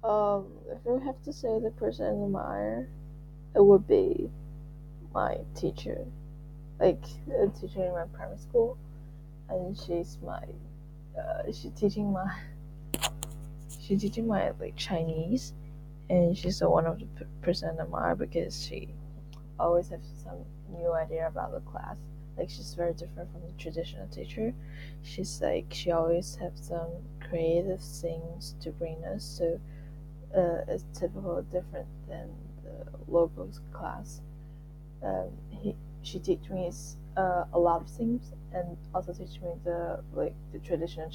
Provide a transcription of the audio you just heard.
If I have to say the person I admire, it would be my teacher, like a teacher in my primary school, and she's teaching my she's teaching my like Chinese, and she's the one of the person I admire because she always has some new idea about the class. Like she's very different from the traditional teacher. She always have some creative things to bring us. So it's typical different than the locals class. He she teach me a lot of things and also teach me the traditional